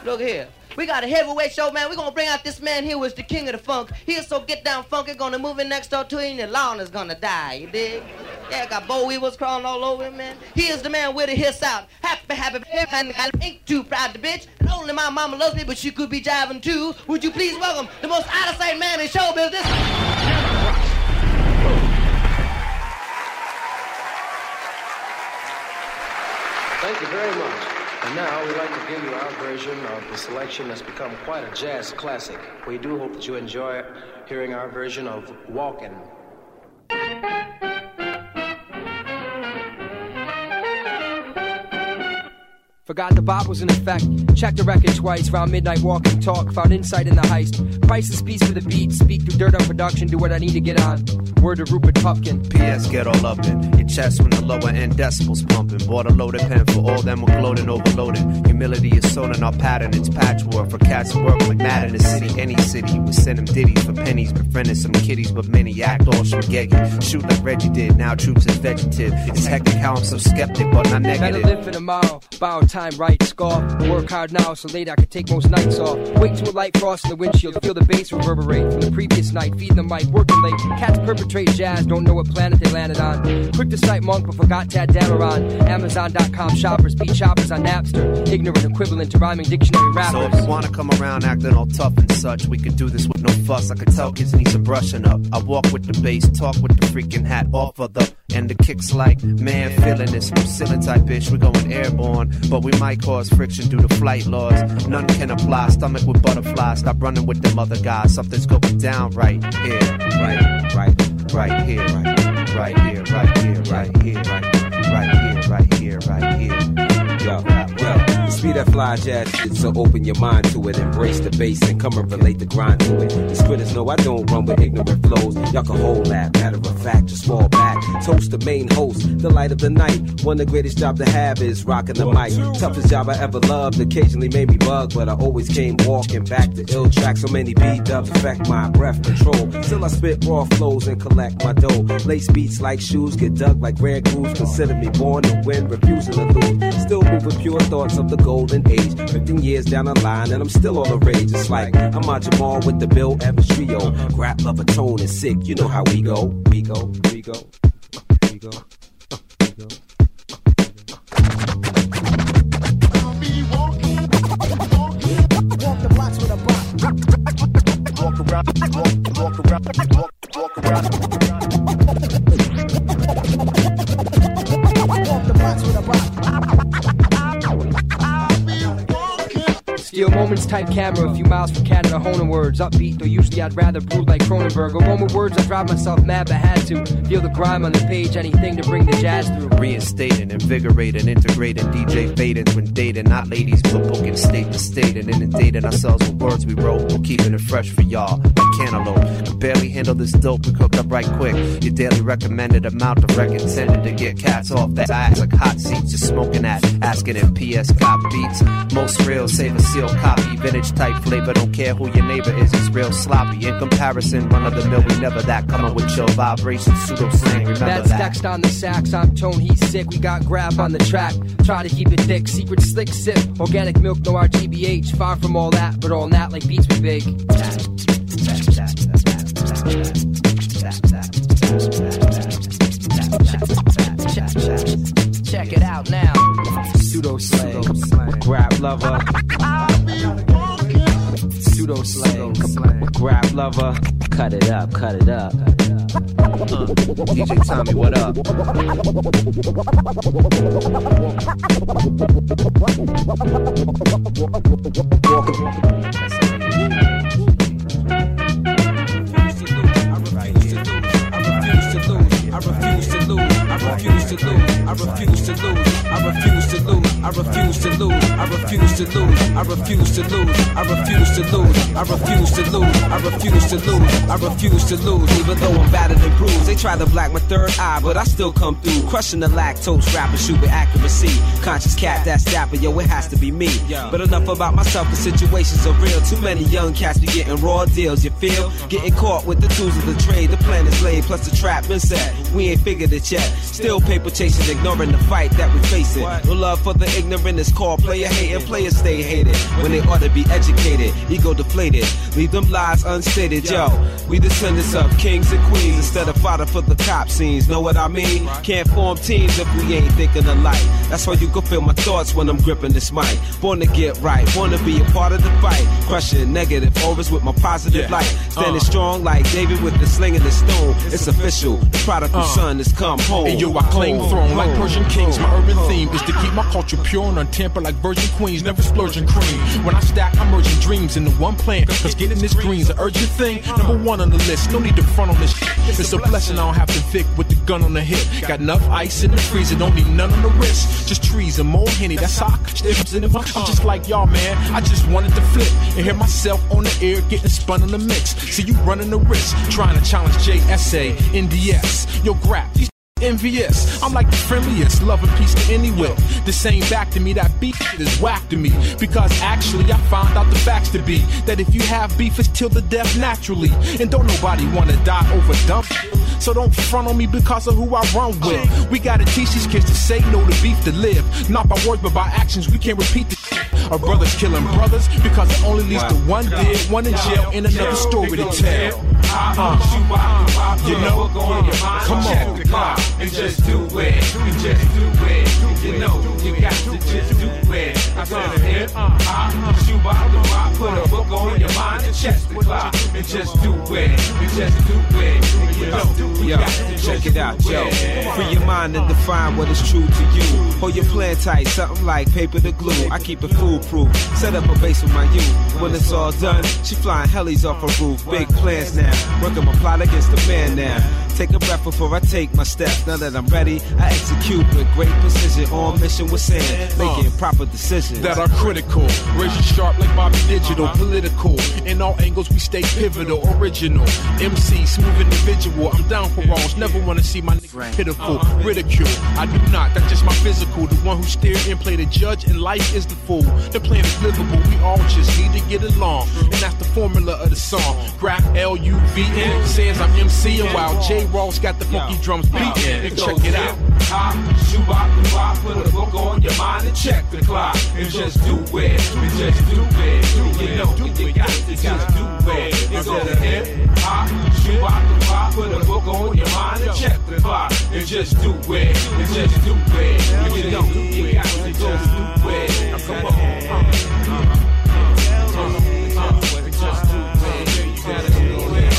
Look here. We got a heavyweight show, man. We're gonna bring out this man here who's the king of the funk. He is so get down funky, gonna move in next door to him, and Lorna is gonna die, you dig? Yeah, got boll weevils crawling all over him, man. He is the man with the hiss out. Happy, and I ain't too proud to bitch. And only my mama loves me, but she could be jiving too. Would you please welcome the most out-of-sight man in show business? Thank you very much. And now we'd like to give you our version of the selection that's become quite a jazz classic. We do hope that you enjoy hearing our version of Walkin'. Forgot the bop was in effect. Checked the record twice. Round midnight walking talk. Found insight in the heist. Priceless piece for the beat. Speak through dirt on production. Do what I need to get on. Word to Rupert Pupkin. P.S. Get all up in your chest when the lower end decibels pumping. Bought a loaded pen for all them were gloating, overloaded. Humility is sewn in our pattern. It's patchwork for cats who work like mad in the city. Any city we send them ditties for pennies. Befriending some kiddies, but many act all spaghetti. Shoot like Reggie did. Now troops is vegetative. It's hectic how I'm so skeptic, but not negative. Better live for tomorrow. Borrow time, right, scar. Work hard now so late I could take most nights off. Wait till a light frost in the windshield. Feel the bass reverberate from the previous night. Feeding the mic, working late. Cats perpetrate jazz, don't know what planet they landed on. Quick to cite Monk, but forgot Tad Dameron. Amazon.com shoppers beat shoppers on Napster. Ignorant equivalent to rhyming dictionary rappers. So if you wanna come around acting all tough and such, we could do this with no fuss. I could tell kids need some brushing up. I walk with the bass, talk with the freaking hat off of the. And the kicks like, man, feeling this from ceiling type ish. We're going airborne, but we might cause friction due to flight laws. None can apply. Stomach with butterflies. Stop running with them other guys. Something's going down right here, right here, right here, right here, right here, right here, right here, right here. Yo, the speed that fly jazz shit, so open your mind to it. Embrace the bass and come and relate the grind to it. These critters know I don't run with ignorant flows. Y'all can hold that, matter of fact, just fall back. Toast the main host, the light of the night. One of the greatest job to have is rocking the mic. Toughest job I ever loved, occasionally made me bug, but I always came walking back to ill tracks. So many B-dubs affect my breath control. Still I spit raw flows and collect my dough. Lace beats like shoes, get dug like Grand Cruz. Consider me born to win, refusing to lose. Still moving pure thoughts of the golden age. 15 years down the line and I'm still on the rage. It's like I'm on Jamal with the Bill Evans trio. Rap, love, a tone and sick, you know how we go. We go, we go, we go, we go. Walk the blocks with a block. Walk around, walk around, walk around. Walk the blocks with a block. Steal moments type camera, a few miles from Canada, honing words. Upbeat, though usually I'd rather brood like Cronenberg. Or one with words I drive myself mad, but had to. Feel the grime on the page, anything to bring the jazz through. Reinstating, invigorating, integrating, DJ fading when dating. Not ladies, but booking state to state and inundating ourselves with words we wrote. We're keeping it fresh for y'all, like cantaloupe. Can barely handle this dope, we cooked up right quick. Your daily recommended amount of record intended to get cats off that ass like hot seats, just smoking at. Asking if PS cop beats. Most real, save a seal copy. Vintage type flavor, don't care who your neighbor is, it's real sloppy. In comparison, run of the mill, we never that. Coming with chill vibrations, pseudo slang, remember That's that. Next on the sax, I'm Tone, he's sick. We got grab on the track, try to keep it thick. Secret slick sip, organic milk, no RGBH. Far from all that, but all that like beats be big. Check it out now. Pseudo slang, grab lover. Pseudo slang, grab lover. Cut it up, cut it up. DJ Tommy, what up? I refuse to lose. I refuse to lose. I refuse to lose. I refuse to lose. I refuse to lose. I refuse to lose. I refuse to lose. I refuse to lose. I refuse to lose. I refuse to lose. I refuse to lose. Even though I'm battered and bruised, they try to black my third eye, but I still come through. Crushing the lactose rapper, shoot with accuracy. Conscious cat, that's dapper, yo, it has to be me. But enough about myself, the situations are real. Too many young cats be getting raw deals, you feel? Getting caught with the tools of the trade. The plan is laid, plus the trap been set. We ain't figured it yet. Still paper chasing, ignoring the fight that we facing. No love for the Calling ignorant is called player hating. Players stay hated when they ought to be educated. Ego deflated, leave them lies unstated. Yo, we descendants of kings and queens instead of fodder for the cop scenes. Know what I mean? Can't form teams if we ain't thinking alike. That's why you can feel my thoughts when I'm gripping this mic. Born to get right, wanna be a part of the fight. Crushing negative auras with my positive light. Standing strong like David with the sling and the stone. It's official, the prodigal son has come home. And yo, I claim throne like Persian kings. My urban theme is to keep my culture pure and untampered like virgin queens. Never splurging cream. When I stack, I'm merging dreams into one plan. Cause getting this green's an urgent thing. Number one on the list, no need to front on this shit. It's a blessing I don't have to Vic with the gun on the hip. Got enough ice in the freezer, don't need none on the wrist. Just trees and more Henny, that's how I catch the in the I'm just like y'all, man. I just wanted to flip and hear myself on the air getting spun in the mix. See you running the risk, trying to challenge JSA, NDS. Yo, grab these envious. I'm like the friendliest, love and peace to anywhere. This ain't back to me, that beef is whack to me. Because actually I found out the facts to be that if you have beef, it's till the death naturally. And don't nobody wanna die over dumb. So don't front on me because of who I run with. We gotta teach these kids to say no to beef to live. Not by words but by actions, we can't repeat the shit. Our brothers killing brothers because it only leads to one dead, one in jail, and another story to tell. You know, come on. And just do it, and just do it. You know, you got to just do it. I said it, shoot by the rock, put a book on your mind and chest the clock. And just do it, and just do it. You know, you got to check it out, yo. Free your mind and define what is true to you. Hold your plan tight, something like paper to glue. I keep it foolproof, set up a base with my youth. When it's all done, she flying helis off her roof. Big plans now, working my plot against the man now. Take a breath before I take my steps. Now that I'm ready, I execute with great precision. On mission with sand, making proper decisions that are critical. Razor sharp like Bobby Digital. Political, in all angles we stay pivotal. Original, MC, smooth individual. I'm down for wrongs, never wanna see my nigga pitiful. Ridicule, I do not, that's just my physical. The one who steered and played a judge and life is the fool. The plan is livable, we all just need to get along. And that's the formula of the song. Graph LUVN says I'm MCing while J Ross got the funky drums beating. Check it out. Shoot out the rock, put a book on your mind and check the clock. And just do it, and just do it. You know, you got to just do it. It's over here. Shoot out the rock, put a book on your mind and check the clock. And just do it, and just do it. You know, you got to just do it. Come on. Just do it. You gotta do it.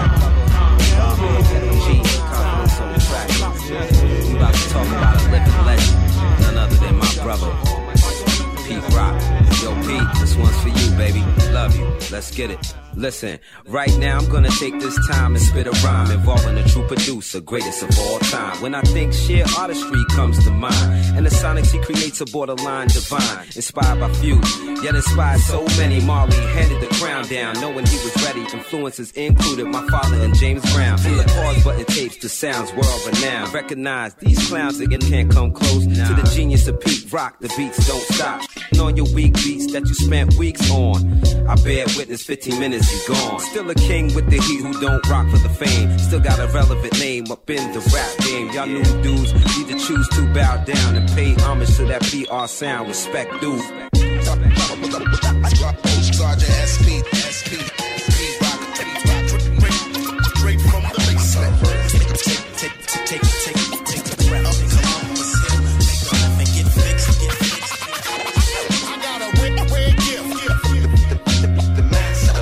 We about to talk about a living legend, none other than my brother, Pete Rock. Yo, Pete, this one's for you, baby. Love you. Let's get it. Listen, right now I'm gonna take this time and spit a rhyme involving a true producer, greatest of all time. When I think sheer artistry comes to mind, and the sonics he creates are borderline divine. Inspired by few, yet inspired so many. Marley handed the crown down, knowing he was ready. Influences included my father and James Brown. From the pause button tapes to sounds world renowned. Recognize these clowns that can't come close to the genius of Pete Rock. The beats don't stop. On your weak beats that you spent weeks on, I bear witness 15 minutes he gone. Still a king with the heat who don't rock for the fame. Still got a relevant name up in the rap game. Y'all new dudes need to choose to bow down and pay homage to that PR sound. Respect due. Sergeant SP, rock, straight from the basement. Take the breath up, come on, let's hit him. Make the left and get fixed. I got a red gift. The master,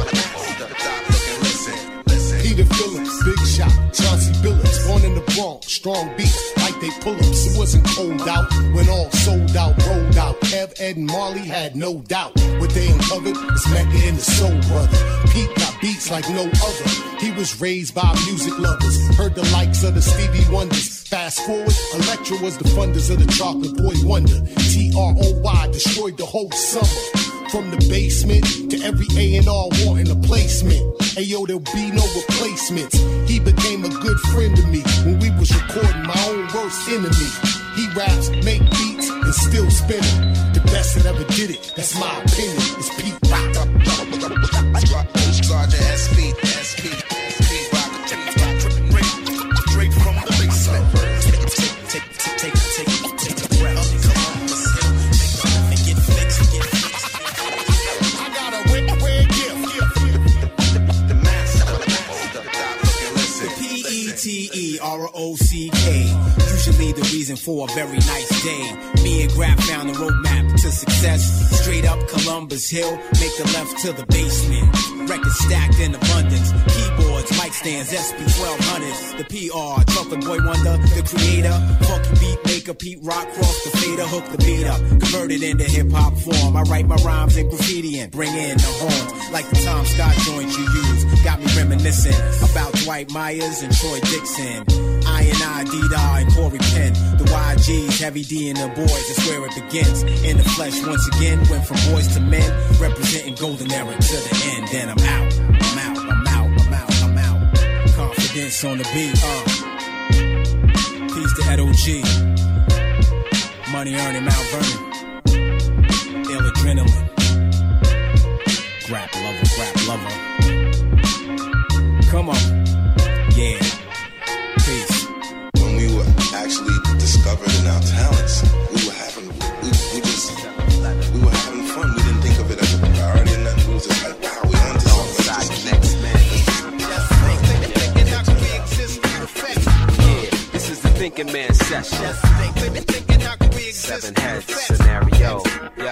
listen. Peter Phillips, Big Shot, Chauncey Billups, born in the Bronx, strong beats like they pull-ups. It wasn't cold out when all sold out, rolled out. Kev, Ed, and Marley had no doubt. What they uncovered is Mecca and the Soul Brother. Pete got beats like no other. He was raised by music lovers, heard the likes of the Stevie Wonders. Fast forward, Electra was the funders of the Chocolate Boy Wonder. TROY destroyed the whole summer. From the basement to every A&R wanting a placement. Ayo, there'll be no replacements. He became a good friend to me when we was recording my own worst enemy. He raps, make beats, and still spinning. The best that ever did it, that's my opinion, is Pete Rock. Sergeant SP, Pete Rock, straight from the basement. Take the breath, come on, let's hit him. R-O-C-K. Usually the reason for a very nice day. Me and Graf found the roadmap to success. Straight up Columbus Hill, make the left to the basement. Records stacked in abundance. Keyboards, mic stands, SP1200s. The PR, Trumpet Boy Wonder, the creator. Funky beat maker, Pete Rock, cross the fader, hook the beat up. Converted into hip-hop form. I write my rhymes in graffiti and bring in the horn. Like the Tom Scott joint you use. Got me reminiscing about Dwight Myers and Troy Dixon. I, D-Dar, and Corey Penn. The YGs, Heavy D and the boys, that's where it begins. In the flesh once again, went from boys to men. Representing Golden Era to the end. Then I'm out. Confidence on the beat, Peace to Ed O.G. Money earning Mount Vernon. Ill adrenaline. Rap lover. Come on. Yeah. Peace. When we were actually discovered in our talents, we were having fun. We didn't think of it as a priority and nothing. We was just like, wow, we on to something. Next man. This is the Thinking Man session. 7 heads scenario.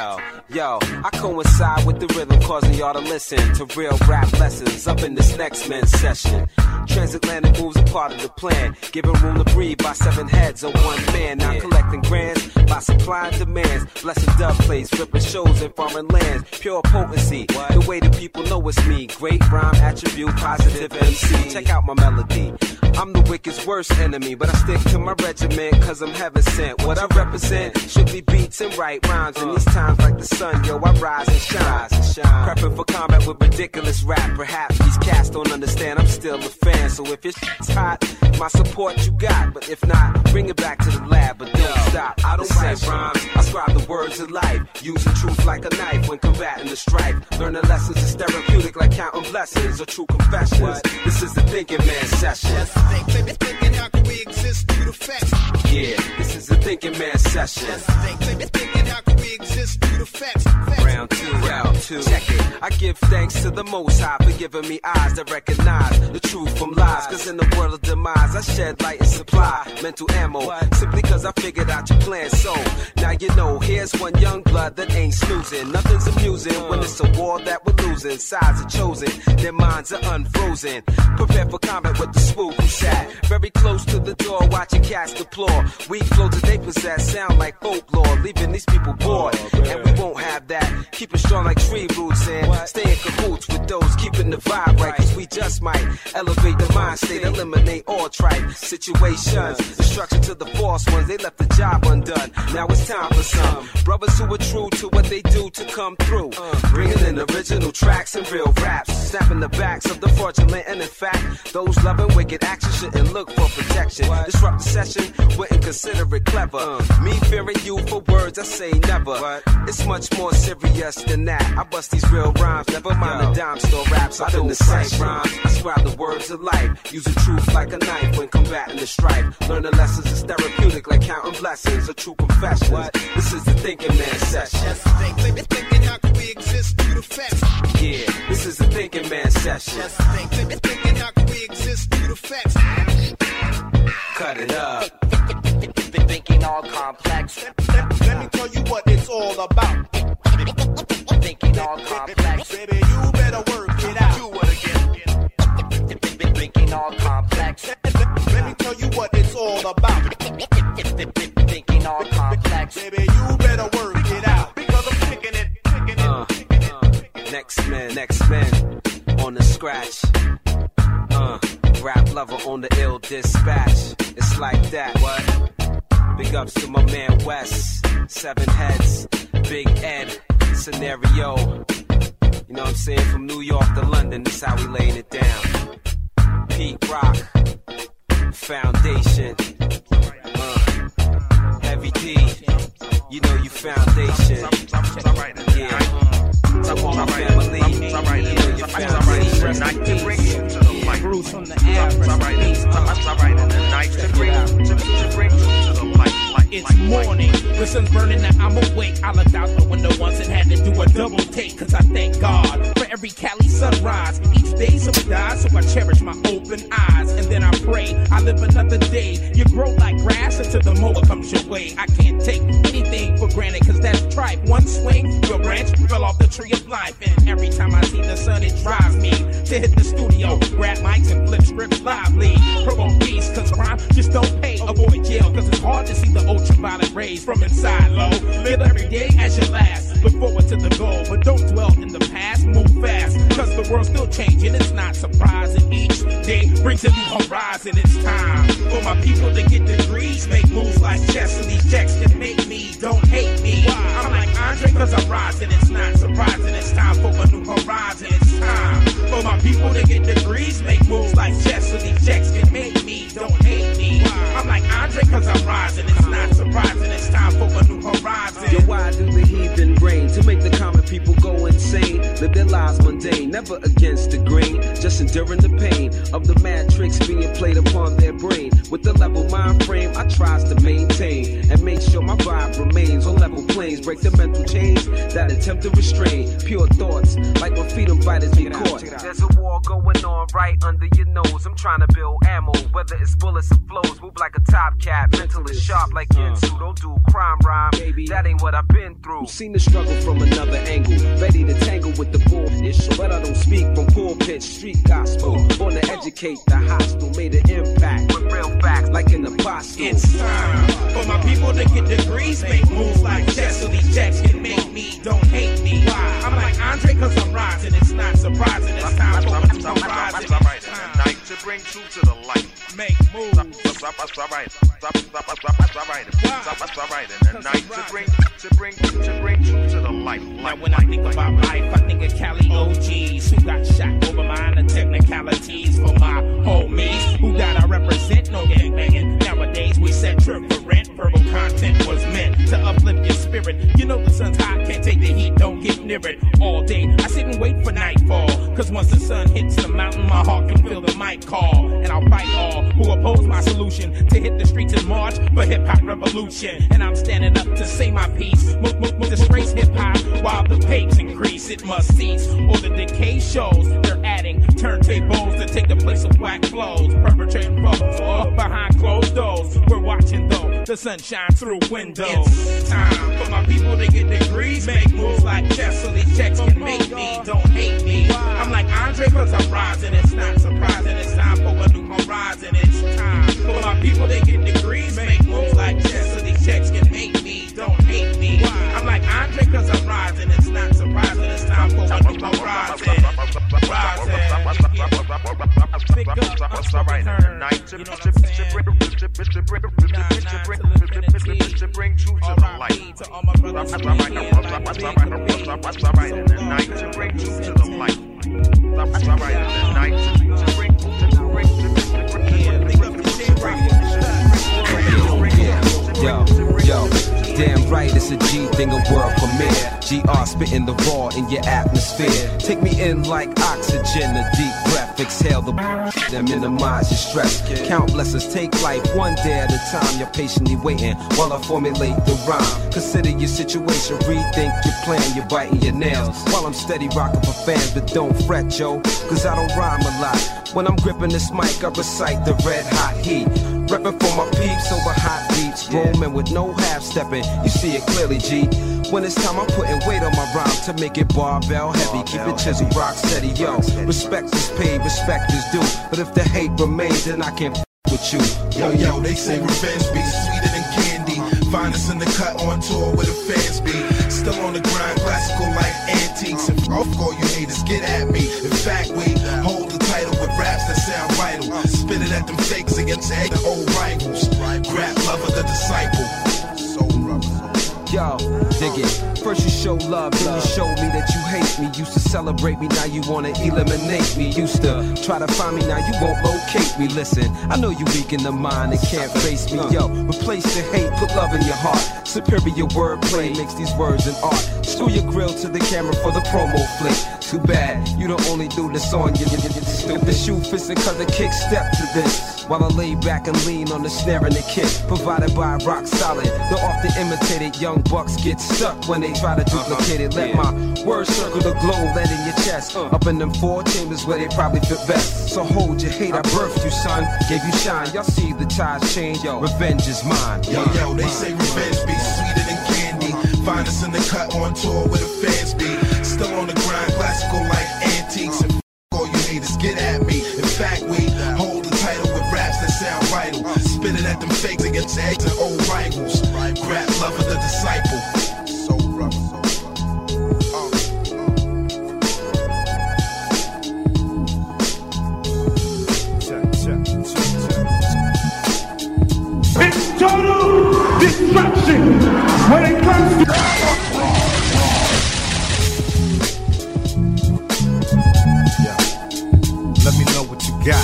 Yo, I coincide with the rhythm, causing y'all to listen to real rap lessons up in this next men's session. Transatlantic moves are part of the plan, giving room to breathe by 7 heads on one man. Now collecting grants by supply and demands. Blessing dub plays, ripping shows in foreign lands. Pure potency, the way the people know it's me. Great rhyme attribute, positive MC. Check out my melody. I'm the wicked's worst enemy, but I stick to my regiment, cause I'm heaven sent. What I represent should be beats and right rhymes. In these times like the sun, yo, I rise and shine. Prepping for combat with ridiculous rap. Perhaps these cats don't understand, I'm still a fan. So if it's hot, my support you got. But if not, bring it back to the lab, but don't stop. I don't write rhymes, I scribe the words of life. Using truth like a knife when combating the strife. Learning lessons is therapeutic like counting blessings or true confessions. This is the Thinking Man session. Thinking how can we exist through the facts? Yeah, this is the Thinking Man session. Thinking how can we exist through the facts? Round two. Check it. I give thanks to the Most High for giving me eyes that recognize the truth from lies. Cause in the world of demise, I shed light and supply mental ammo. Simply cause I figured out your plan. So now you know, here's one young blood that ain't snoozing. Nothing's amusing when it's a war that we're losing. Sides are chosen, their minds are unfrozen. Prepare for combat with the spook who sat very close to the door, watching cats deplore. Weak flows that they possess sound like folklore, leaving these people bored. And we won't have that. Keep it strong like tree roots and stay in cahoots with those keeping the vibe right. Cause we just might elevate the mind state, eliminate all tripe situations. Instruction to the false ones, they left the job undone. Now it's time for some brothers who are true to what they do to come through. Bringing in original tracks and real raps, snapping the backs of the fraudulent. And in fact, those loving wicked action shouldn't look for protection. Disrupt the session, wouldn't consider it clever. Me fearing you for words I say never. It's much more serious than that. I bust these real rhymes, never mind the dime store raps. I don't write rhymes, I scribe the words of life. Using truth like a knife when combating the strife. Learning lessons is therapeutic like counting blessings or true confessions. This is the Thinking Man session. Thinking how can we exist through the facts? Yeah, this is the Thinking Man session. Thinking how can we exist through the facts? Cut it up. Thinking all complex. Let me tell you what it's all about. Thinking all complex. Baby, you better work it out. Do it again. Thinking all complex. Let me tell you what it's all about. Thinking all complex. Baby, you better work it out. Because I'm picking it. Next man on the scratch. Rap lover on the ill dispatch. It's like that, what? Big ups to my man Wes. 7 heads, Big Ed, scenario. You know what I'm saying? From New York to London, this how we laying it down. Pete Rock, Foundation. Heavy D, you know you foundation. Yeah. My family, you know your foundation. Bruce from the It's morning The sun's burning, now I'm awake. I looked out the window once and had to do a double take. Cause I thank God for every Cali sunrise. Each day someone dies, so I cherish my open eyes. And then I pray, I live another day. You grow like grass until the mower comes your way. I can't take anything for granted, cause that's tripe. One swing, your branch fell off the tree of life. And every time I see the sun, it drives me to hit the studio, grab mics and flip scripts lively. Promote peace, cause crime just don't pay. Avoid jail, cause it's hard to see the ultraviolet rays from inside low. Live every day as your last. Look forward to the goal, but don't dwell in the past. Move fast, cause the world's still changing. It's not surprising. Each day brings a new horizon. It's time for my people to get degrees, make moves like chess, and these checks can make me, don't hate me. I'm like Andre, cause I'm rising. It's not surprising. It's time for a new horizon. It's time for my people to get degrees, make moves like chess, so these checks can make me, don't hate me. I'm like Andre, cause I'm rising. It's not surprising. It's time for a new horizon. Yo, why do the heathen reign? To make the common people go insane. Live their lives mundane, never against the grain. Just enduring the pain of the mad tricks being played upon their brain. With the level mind frame, I tries to maintain and make sure my vibe remains on level planes. Break the mental chains that attempt to restrain pure thoughts, like when freedom fighters get caught. There's a war going on right under your nose. I'm trying to build ammo, whether it's bullets or flows. Move like a top cat, mental is sharp like Ginsu. Don't do crime rhyme, baby. That ain't what I've been through. Seen the struggle from another angle, ready to tangle with the bullshit. But I don't speak from pulpit, street gospel. Born to educate the hostile, made an impact with real facts like an apostle. It's time for my people to get degrees, make moves like chess, so these checks can make me, don't hate me. I'm like Andre, cause I'm rising. It's not surprising. It's time for a new horizon. It's time to bring truth to the light. Make moves. That's right. In the night to bring truth to the light. Now when I think about life, I think of Cali OGs who got shot over minor technicalities. For my homies who gotta represent no gangbanging. Nowadays we set trip for rent. Verbal content was meant to uplift your spirit. You know the sun's hot, can't take the heat, don't get near it. All day I sit and wait for nightfall, cause once the sun hits the mountain, my heart can feel the mic call. And I'll fight all who oppose my solution to hit the streets and march for hip-hop revolution. And I'm standing up to say my piece. Disgrace hip-hop while the papes increase. It must cease, or the decay shows. They're adding turntables to take the place of whack flows. Perpetrating foes or behind closed doors. We're watching though, the sun shines through windows. It's time for my people to get degrees, make moves like chess, so these checks can make me, don't hate me. I'm like Andre, cause I'm rising. It's not surprising. It's time for a new horizon. It's time for my people to get degrees, make moves like chess, so these checks can make me, don't hate me. I'm like Andre, cause I'm rising. It's not surprising. It's time for a new horizon. Pick up, that's right. In the night to bring truth to the light. That's right. In the night to bring truth to the light. That's right. In the night to bring Yo, damn right, it's a G thing, a world premiere. GR spitting the raw in your atmosphere. Take me in like oxygen, a deep breath. Exhale the and minimize your stress. Count blessings, take life one day at a time. You're patiently waiting while I formulate the rhyme. Consider your situation, rethink your plan. You're biting your nails while I'm steady rocking for fans. But don't fret, yo, cause I don't rhyme a lot. When I'm gripping this mic, I recite the red hot heat. Reppin' for my peeps over hot beats. Roaming with no half-stepping, you see it clearly, G. When it's time, I'm putting weight on my rhyme to make it barbell heavy. Keep it chiseled, rock steady, yo. Respect is paid, respect is due. But if the hate remains, then I can't with you. Yo, they say revenge be sweeter than candy. Find us in the cut on tour where the fans be. Still on the grind, classical like antiques. And off all you haters, get at me. In fact, we hold the title with raps that sound vital. Spit it at them fakes against the old rivals. Rap lover, the disciple. Yo, dig it. First you show love, then you show me that you hate me. Used to celebrate me, now you wanna eliminate me. Used to try to find me, now you won't locate me. Listen, I know you weak in the mind and can't face me. Yo, replace the hate, put love in your heart. Superior wordplay makes these words an art. Screw your grill to the camera for the promo flick. Too bad, you don't only do this on you. If the shoe fits it, cause the kick step to this. While I lay back and lean on the snare and the kick, provided by Rock Solid. The often imitated young bucks get stuck when they try to duplicate it. Let my words circle the globe, let in your chest. Up in them 4 chambers where they probably fit best. So hold your hate, I birthed you, son. Gave you shine, y'all see the tides change. Yo, revenge is mine. Yo, they say revenge be sweeter than candy. Find us in the cut on tour where the fans be. Still on the grind, classical like antiques. And all you haters, get at me. In fact, we hold the title with raps that sound vital. Spit it at them fakes against eggs and old rivals. Rap lover, the disciple. So rough, so rough. It's total destruction when it comes to... Let me know what you got,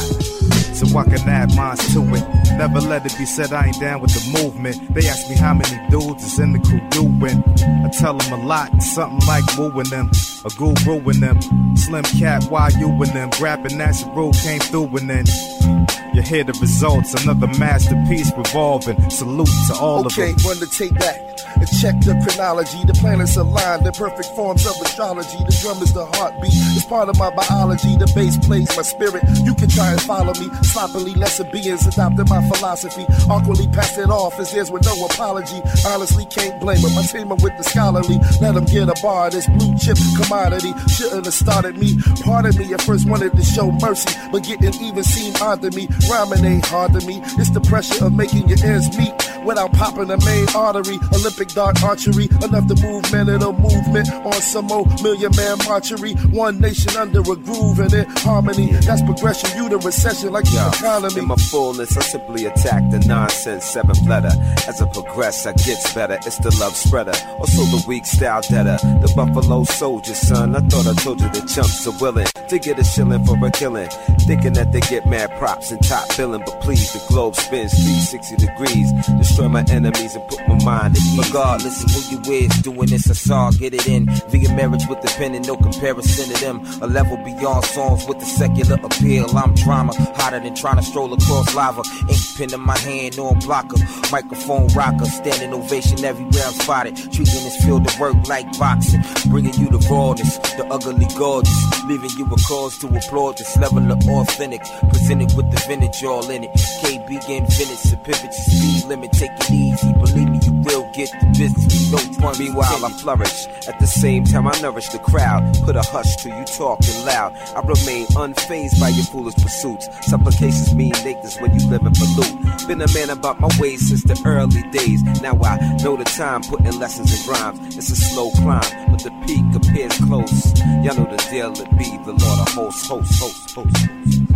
so I can add mine to it. Never let it be said I ain't down with the movement. They ask me how many dudes is in the crew doing. I tell them a lot, something like wooing them, a guru in them. Slim Cat, why you and them? Grabbing natural came through and then you hear the results, another masterpiece revolving. Salute to all of them. Okay, run the tape back and check the chronology. The planets align, the perfect forms of astrology. The drum is the heartbeat, it's part of my biology. The bass plays my spirit, you can try and follow me. Sloppily, lesser beings adopted my philosophy. Awkwardly passed it off as theirs with no apology. Honestly, can't blame them, I team them with the scholarly. Let them get a bar, this blue chip commodity. Shouldn't have started me, pardon me. At first wanted to show mercy, but getting even seemed odd to me. Rhyming ain't hard to me, it's the pressure of making your ends meet without popping the main artery. Olympic dark archery, enough to move men in a movement on some old million-man marchery. One nation under a groove and in harmony. That's progression, you the recession like the economy. In my fullness, I simply attack the nonsense 7th letter. As I progress, I gets better. It's the love spreader, also the weak style debtor. The Buffalo Soldier, son. I thought I told you the chumps are willing to get a shilling for a killing, thinking that they get mad props and top billing. But please, the globe spins 360 degrees. Destroy my enemies and put my mind at ease. Regardless of who you is, doing this I saw, get it in. Via marriage with the pen and no comparison to them. A level beyond songs with the secular appeal. I'm drama, hotter than trying to stroll across lava. Ink pen in my hand, no blocker. Microphone rocker, standing ovation everywhere I'm spotted. Treating this field of work like boxing. Bringing you the rawness, the ugly gorgeous. Leaving you a cause to applaud this level of authentic. Presented with the vintage all in it. KB invented, so pivot to speed limit. Take it easy, believe me, you will get the business. We no fun. Meanwhile, I flourish. At the same time, I nourish the crowd. Put a hush to you talking loud. I remain unfazed by your foolish pursuits. Supplications mean Nathan's when you living for loot. Been a man about my ways since the early days. Now I know the time, putting lessons in rhymes. It's a slow climb, but the peak appears close. Y'all know the deal, it be the Lord of hosts, hosts.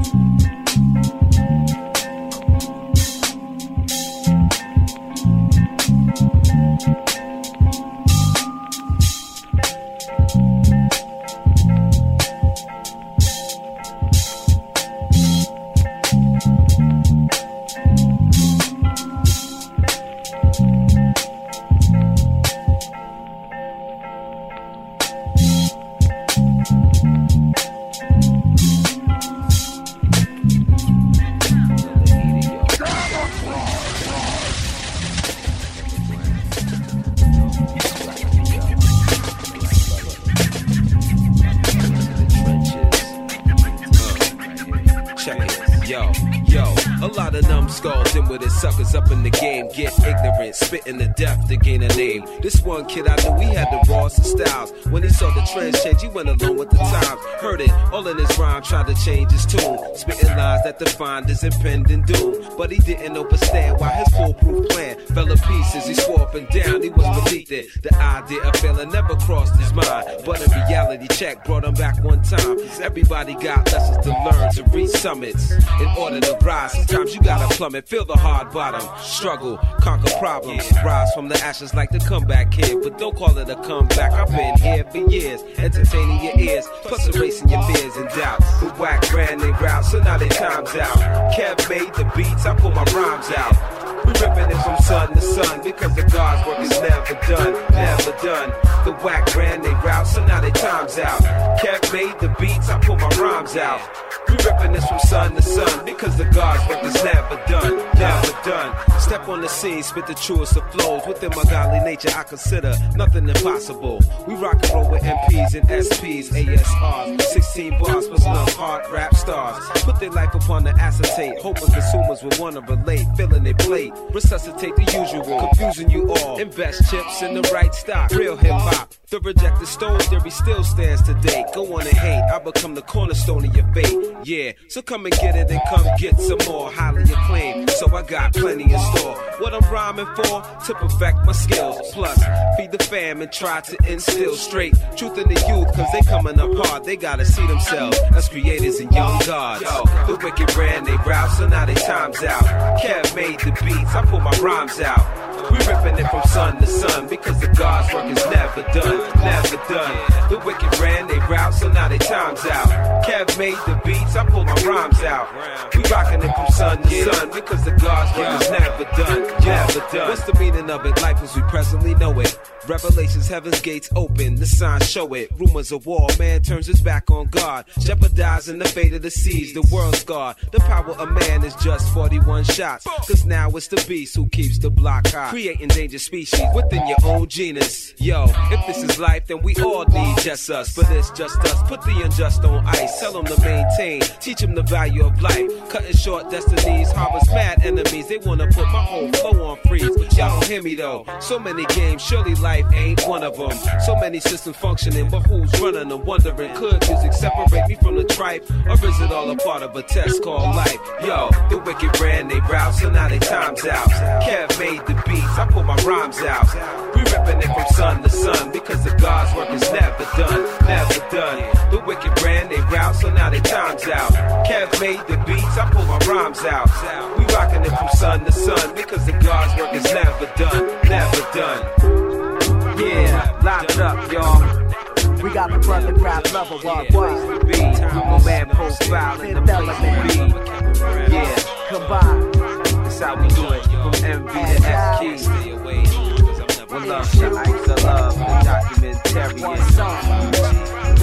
Suckers up in the game, get ignorant, spitting the death to gain a name. This one kid I knew, he had the rawest of styles. When he saw the trends change, he went along with the times. Heard it, all in his rhyme, tried to change his tune. Spitting lies that defined his impending doom. But he didn't understand why his foolproof plan fell to pieces. He swore up and down, he was beneath it. The idea of failing never crossed his mind. But a reality check brought him back one time. Everybody got lessons to learn to reach summits. In order to rise, sometimes you gotta plummet, feel the hard bottom, struggle, conquer problems, rise from the ashes like the comeback kid. But don't call it a comeback, I've been here for years, entertaining your ears, plus erasing your fears and doubts. The whack ran their route, so now their time's out. Kev made the beats, I pull my rhymes out. We ripping it from sun to sun because the God's work is never done, never done. The whack ran they route, so now they time's out. Kev made the beats, I pull my rhymes out. We ripping this from sun to sun because the God's work is never done, never done. Step on the scene, spit the truest of flows. Within my godly nature, I consider nothing impossible. We rock and roll with MPs and SPs, ASRs, 16 bars plus enough hard rap stars. Put their life upon the acetate, hoping consumers will wanna relate, filling their plate. Resuscitate the usual, confusing you all. Invest chips in the right stock, real hip hop. The rejected stone theory still stands today. Go on and hate, I become the cornerstone of your fate. Yeah, so come and get it and come get some more. Highly acclaimed, so I got plenty in store. What I'm rhyming for? To perfect my skills. Plus, feed the fam and try to instill straight truth in the youth, cause they coming up hard. They gotta see themselves as creators and young gods. The wicked ran they route, so now they time's out. Kev made the beats, I pull my rhymes out. We ripping it from sun to sun because the God's work is never done, never done. The wicked ran they route, so now they time's out. Kev made the beats, I pull my rhymes out. We rocking it from sun to sun because the God's work is never done, never done. What's the meaning of it? Life as we presently know it. Revelations, heaven's gates open, the signs show it. Rumors of war, man turns his back on God, jeopardizing the fate of the seas, the world's scarred. The power of man is just 41 shots, cause now it's the beast who keeps the block hot, creating endangered species within your own genus. Yo, if this is life, then we all need just us. But it's just us, put the unjust on ice. Tell them to maintain, teach them the value of life. Cutting short destinies, harbors mad enemies. They wanna put my whole flow on freeze. Y'all don't hear me though. So many games, surely life ain't one of them. So many systems functioning, but who's running them? Wondering, could music separate me from the tripe? Or is it all a part of a test called life? Yo, the wicked ran they route, so now they time's out. Kev made the beats, I pull my rhymes out. We ripping it from sun to sun because the God's work is never done, never done. The wicked ran they route, so now they time's out. Kev made the beats, I pull my rhymes out. We rocking it from sun to sun because the God's work is never done, never done. Yeah, lock it up, y'all. We got the brother rap level what? My man profile in the place to be. Yeah, combine. That's how we do it. From MV to F Key. Stay away. One love to Ice, I love the documentarian.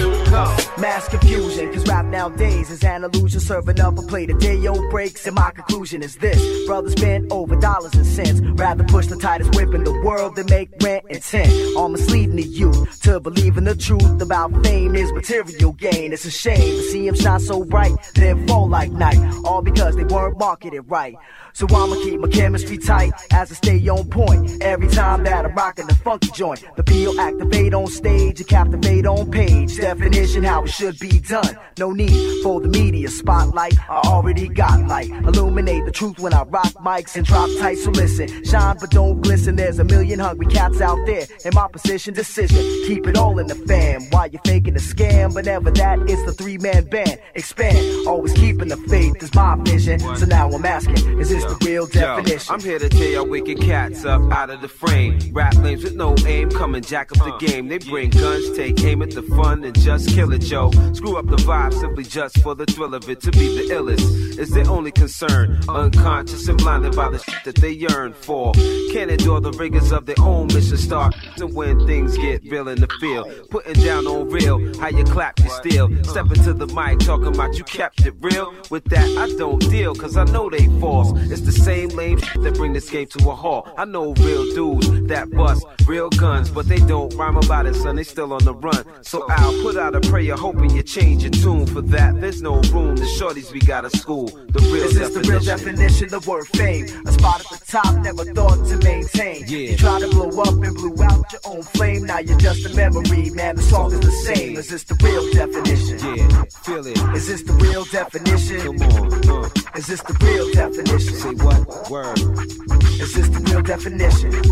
Mass confusion, cause rap nowadays is an illusion, serving up a plate of day-old breaks, and my conclusion is this: brothers spend over dollars and cents, rather push the tightest whip in the world than make rent and tent, all misleading the youth to believe in the truth about fame is material gain. It's a shame to see him shine so bright, then fall like night, all because they weren't marketed right. So I'ma keep my chemistry tight as I stay on point every time that I'm rocking the funky joint. The P.O. activate on stage and captivate on page. Definition how it should be done. No need for the media spotlight. I already got light. Illuminate the truth when I rock mics and drop tight. So listen, shine but don't glisten. There's a million hungry cats out there in my position. Decision, keep it all in the fam. While you're faking a scam, but never that, it's the three-man band. Expand, always keeping the faith is my vision. So now I'm asking, is this the real definition? I'm here to tear y'all wicked cats up out of the frame. Rap lames with no aim, come and jack up the game. They bring guns, take aim at the fun and just kill it, yo. Screw up the vibe simply just for the thrill of it. To be the illest is their only concern. Unconscious and blinded by the shit that they yearn for. Can't endure the rigors of their own mission. Start to when things get real in the field. Putting down on real, how you clap your steel. Step into the mic talking about you kept it real. With that I don't deal, cause I know they false. It's the same lame shit that bring this game to a halt. I know real dudes that bust real guns, but they don't rhyme about it, son. They still on the run. So I'll put out a prayer hoping you change your tune. For that there's no room. The shorties we got to school. The real is this definition. The real definition of word fame? A spot at the top, never thought to maintain. Yeah. You try to blow up and blew out your own flame. Now you're just a memory, man. The song is the same. Is this the real definition? Yeah, feel it. Is this the real definition? Come on, Is this the real definition? Say what? Word. Is this the real definition?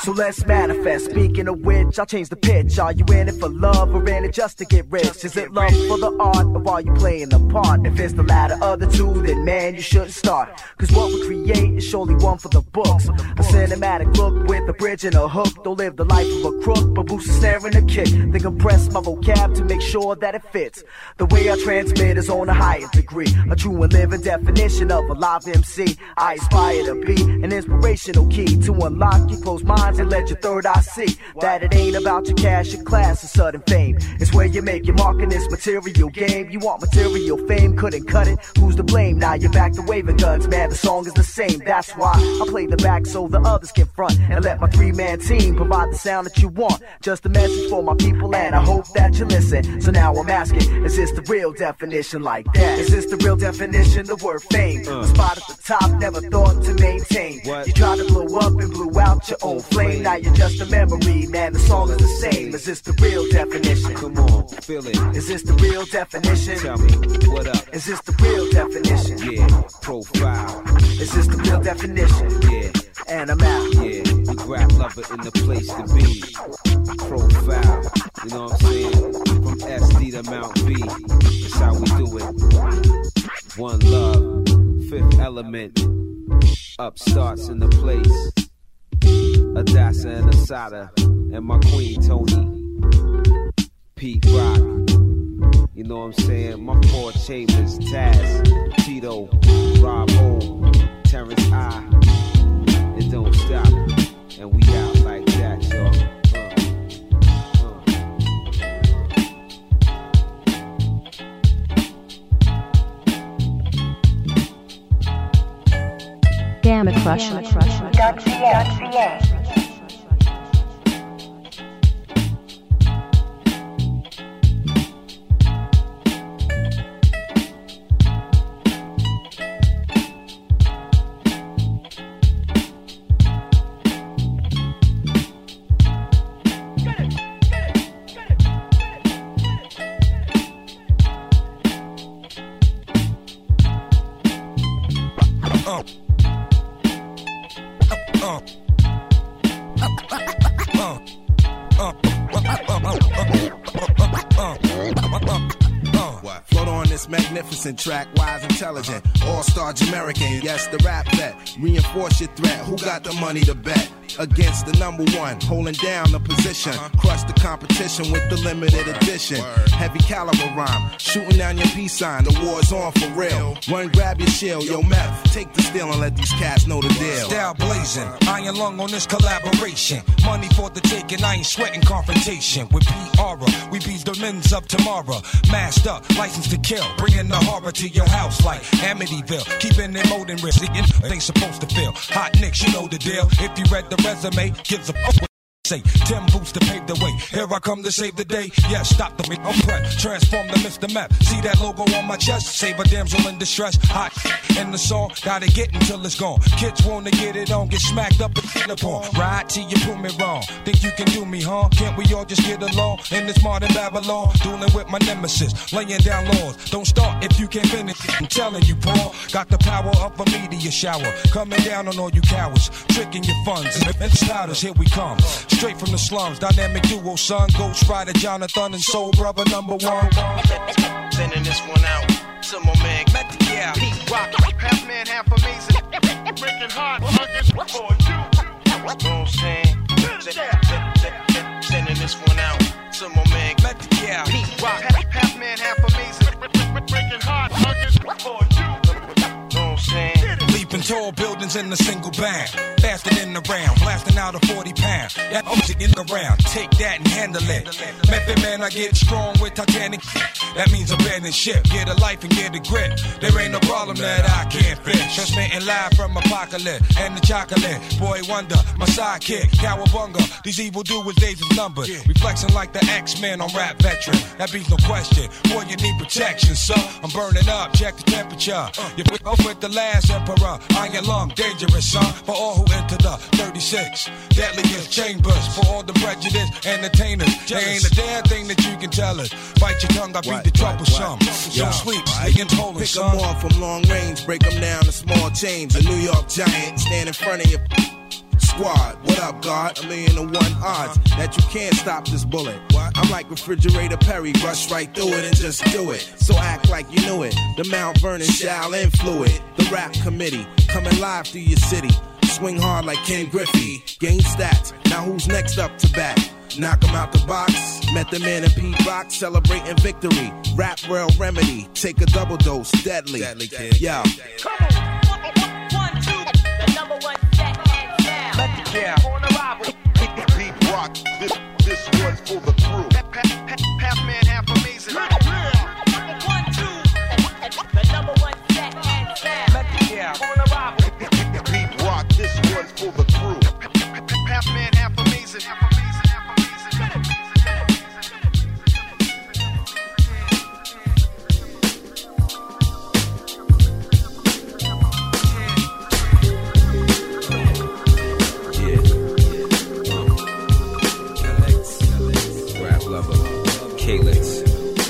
So let's manifest. Speaking of which, I'll change the pitch. Are you in it for love or in it just to get rich? Is it love for the art or are you playing the part? If it's the latter of the two, then man, you shouldn't start. Cause what we create is surely one for the books. A cinematic look with a bridge and a hook. Don't live the life of a crook, but boost a snare and a kick. Then compress my vocab to make sure that it fits. The way I transmit is on a higher degree. A true and living definition of a live MC. I aspire to be an inspirational key to unlock your closed minds and let your third eye see that it ain't about your cash, your class, or sudden fame. It's where you make your mark in this material game. You want material fame, couldn't cut it. Who's to blame? Now you're back to waving guns, man. The song is the same. That's why I play the back so the others can front and let my three-man team provide the sound that you want. Just a message for my people, and I hope that you listen. So now I'm asking, is this the real definition like that? Is this the real definition? The word fame. A spot at the top, never thought to maintain. You tried to blow up and blew out your own flame. Now you're just a memory, man. The song is the same. Is this the real definition? Come on, feel it. Is this the real definition? Tell me, what up? Is this the real definition? Yeah, profile. Is this the real definition? Yeah. And I'm out. Yeah, we grab lover in the place to be. Profile, you know what I'm saying? From SD to Mount V, that's how we do it. One love, Fifth Element, upstarts in the place. Adassa and Asada, and my queen Tony, Pete Rock. You know what I'm saying? My four chambers, Taz, Tito, Rob O, Terrence I. It don't stop, and we out like that, y'all. Gamma Crusher. Magnificent track, wise, intelligent, all-star Jamaican, yes, the rap vet. Reinforce your threat, who got the money to bet? Against the number one, holding down the position. Crush the competition with the limited edition. Heavy caliber rhyme, shooting down your peace sign. The war's on for real. Run, grab your shield, yo, meth. Take the steel and let these cats know the deal. Style blazing, iron lung on this collaboration. Money for the taking, I ain't sweating confrontation. With P.R.A., we beat the men's up tomorrow. Masked up, license to kill. Bringing the horror to your house like Amityville. Keeping it molding risk, it ain't supposed to feel. Hot nicks, you know the deal. If you read the resume, gives a fuck. Say, Tim Boots to pave the way. Here I come to save the day. Yeah, stop the I'm prep. Transform the Mr. Map. See that logo on my chest? Save a damsel in distress. Hot in the song. Gotta get until it's gone. Kids wanna get it on. Get smacked up and upon. Ride till you prove me wrong. Think you can do me, huh? Can't we all just get along? In this modern Babylon. Dueling with my nemesis. Laying down laws. Don't start if you can't finish it. I'm telling you, Paul. Got the power of a meteor shower. Coming down on all you cowards. Tricking your funds. And spouters, here we come. Straight from the slums, dynamic duo, son. Ghost Rider, Jonathan, and Soul Brother #1. Sending this one out to my man, yeah. Pete Rock, half man, half amazing. Breaking hard, hugging for you. Know what I'm saying? Sending this one out to my man, yeah. Pete Rock, half man, half amazing. Breaking hard, hugging for you. Know what I'm saying? Leaping tall buildings in a single bang. Faster than the round, blasting out a 40-pound. That object in the round, take that and handle it. Method man, I get strong with Titanic. That means abandon ship, get a life and get a grip. There ain't no problem that I can't fix. Transmitting live from Apocalypse and the chocolate. Boy Wonder, my sidekick, Cowabunga. These evil doers, days is numbered. Reflexing like the X-Men on Rap Veteran. That beats no question. Boy, you need protection, son. I'm burning up, check the temperature. You put up with the last emperor. Iron lung, dangerous, son. For all who enter the 36 deadliest chambers. For all the prejudice entertainers. There ain't a damn thing that you can tell us. Bite your tongue, I beat the troublesome. So sweet, sneaking holding, pick son. them off from long range, break them down to small change. A New York giant stand in front of you. squad. What up, God? 1,000,001 odds that you can't stop this bullet. I'm like Refrigerator Perry, rush right through it and just do it. So act like you knew it. The Mount Vernon Shaolin fluid. The rap committee coming live through your city. Swing hard like Ken Griffey. Gain stats. Now who's next up to bat? Knock him out the box. Met the man in Pete Rock celebrating victory. Rap Real Remedy. Take a double dose. Deadly. Deadly kid. Yo. Come on. 1, 2. The number one set and sound. Yeah. On arrival. Pete Rock. This one's for the crew. Half man, half amazing. 1, 2. The number one set and sound. On arrival. Pete Rock. This one's for the crew. Half man, half amazing. Kalex,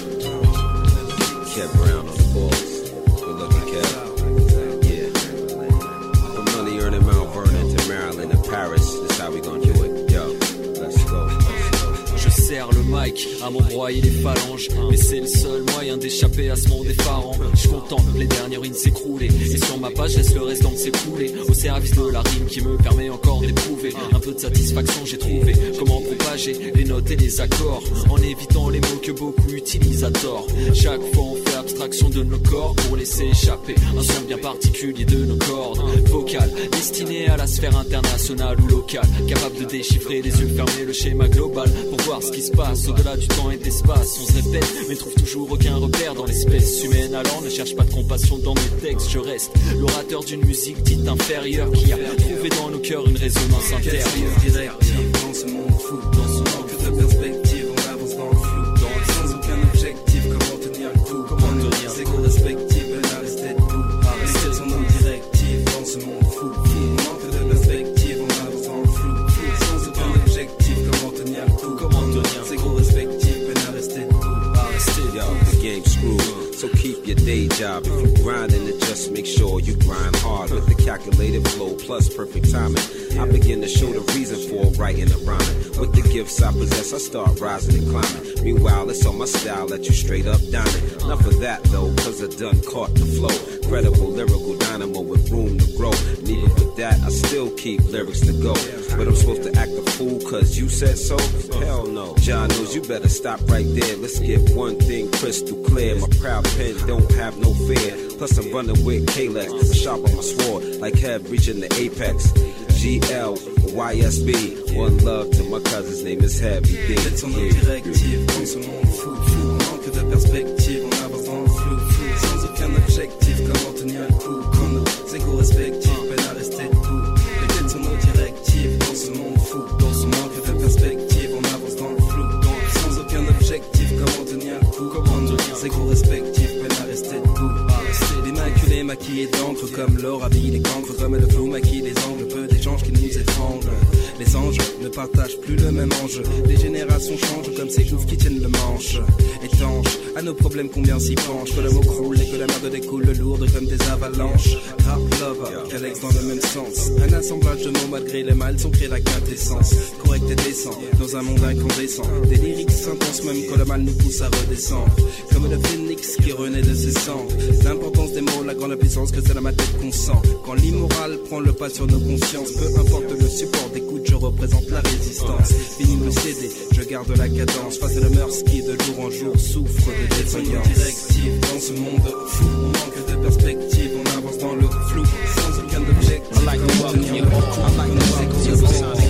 Kev Brown on the balls. Good looking Kev. Yeah. From money earning Mount Vernon to Maryland and Paris, that's how we gonna do it. Yo, let's go. Je serre le mic à m'embroyer les phalanges, mais c'est le seul moyen d'échapper à ce monde effarant. Je contemple les dernières ruines s'écrouler, et sur ma page laisse le restant s'écouler, au service de la rime qui me permet encore d'éprouver un peu de satisfaction. J'ai trouvé comment propager les notes et les accords, en évitant les mots que beaucoup utilisent à tort. Chaque fois on fait abstraction de nos corps pour laisser échapper un son bien particulier de nos cordes vocales, destiné à la sphère internationale ou locale, capable de déchiffrer les yeux fermés le schéma global pour voir ce qui se passe au-delà du temps et de l'espace. On se répète mais trouve toujours aucun repère dans l'espèce humaine. Alors ne cherche pas de compassion dans mes textes, je reste l'orateur d'une musique dite inférieure qui a trouvé dans nos cœurs une résonance intérieure. Dans ce monde fou, dans ce manque de perspective, on avance dans le flou, sans aucun objectif. Comment tenir le coup? Comment tenir ses goûts respectifs et la rester debout? Mais quelles sont nos directives dans ce monde fou? Manque de perspective, on avance dans le flou, sans aucun objectif. Comment tenir le coup? Comment tenir ses goûts respectifs et la rester debout? Yo, the game's screwed, so keep your day job. If you grinding it, just make sure you grind hard with the calculated flow plus perfect timing. I begin to show the reason for writing and rhyming. With the gifts I possess, I start rising and climbing. Meanwhile, it's on my style, let you straight up dining. Enough of that though, cause I done caught the flow. Credible lyrical dynamo with room to grow. And even with that, I still keep lyrics to go. But I'm supposed to act a fool cause you said so? Hell no. John knows you better stop right there. Let's get one thing crystal clear. My proud pen don't have no fear. Plus I'm running with Kalex, sharp on my sword, like Kev reaching the apex. GLYSB, one love to my cousin's name is Heavy D. Quelles sont nos directives dans ce monde fou? Manque de perspective, on avance dans le flou, sans aucun objectif. Comment tenir le coup? Quand nos égos respectifs peinent à rester debout. Mais quelles sont nos directives dans ce monde fou? Dans ce manque de perspective, on avance dans le flou, sans aucun objectif. Comment tenir le coup? Comment nos égos respectifs peinent à rester debout. L'immaculé maquillé d'encre comme l'or habille les cancres, comme le flou maquille les angles, peu d'échanges qui nous étranglent. Les anges ne partagent plus le même enjeu. Les générations changent comme ces oufs qui tiennent le manche. Étanche à nos problèmes, combien s'y penchent. Que le mot croule et que la merde découle lourde comme des avalanches. Rap, love, Kalex dans le même sens. Un assemblage de mots malgré les mal sont créés la quintessence. Correct et décent dans un monde incandescent. Des lyrics intenses même quand le mal nous pousse à redescendre. Comme le phénix qui renaît de ses cendres. L'importance des mots, la grande puissance que c'est dans ma tête qu'on sent. Quand l'immoral prend le pas sur nos consciences, peu importe le support d'écoute, je représente la résistance. Fini le CD, je garde la cadence. Face à le mœurs qui de jour en jour souffre de défaillance. Directive dans ce monde fou, on manque de perspective, on avance dans le flou, sans aucun objectif. I like the welcome you. I like the welcome you.